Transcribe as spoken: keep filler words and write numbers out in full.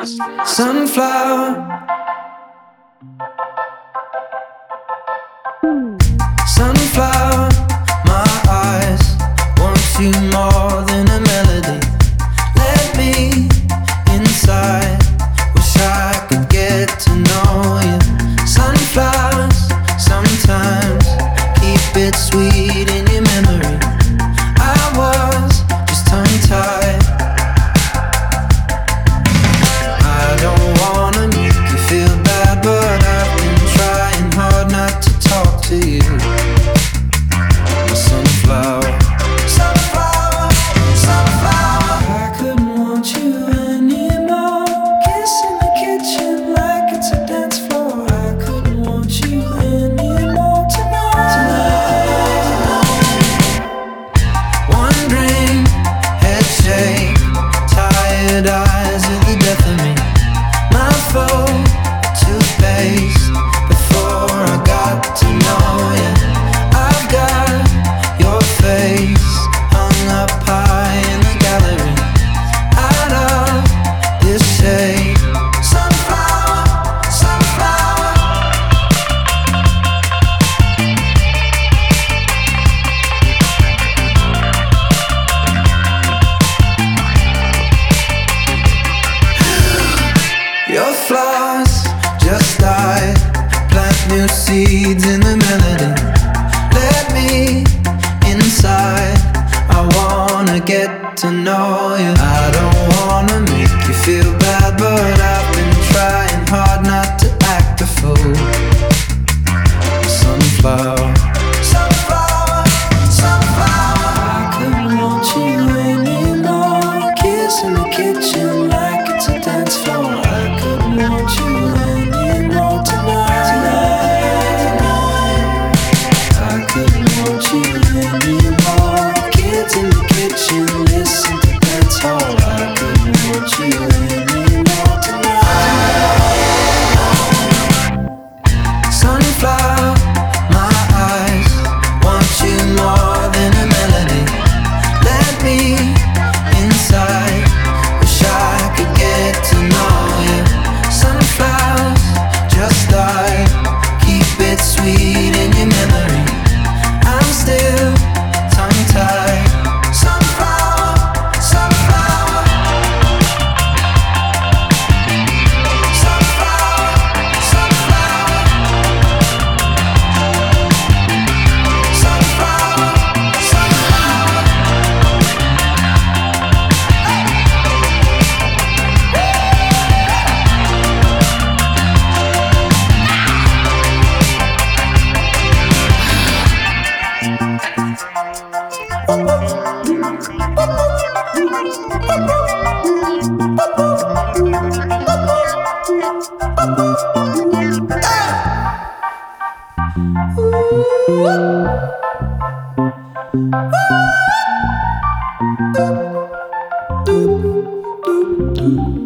Sunflower, sunflower, my eyes want you more than a melody. Let me inside, wish I could get to know you. Sunflowers, sometimes keep it sweet in your memory. I was just tongue-tied. I don't wanna make you feel bad, but I've been trying hard not to talk to you. My sunflower, sunflower, sunflower. I couldn't want you anymore. Kiss in the kitchen like it's a dance floor. I couldn't want you anymore tonight. Tonight. Wondering, head shake, tired eyes are the death of me. My foe, toothpaste, before I got to know you. I've got your face hung up high in the gallery. Out of this shade, sunflower, sunflower. Your flaws just died. Plant new seeds in the melody. Let me inside. I wanna get to know you. I don't wanna make you feel bad, but I've been trying hard not to act a fool. Sunflower, sunflower, sunflower. I couldn't want you anymore. Kiss in the kitchen like it's a dance floor. I couldn't want you anymore tonight. Tonight. I couldn't want you anymore. Kids in the kitchen listen to dance hall. I couldn't want you anymore tonight. Sunflower, my eyes want you more than a melody. Let me inside, wish I could get to know you. Sunflowers just died, keep it sweet in your memory. I'm still tongue-tied. Sunflower, sunflower, sunflower, sunflower, sunflower, sunflower. Ooh.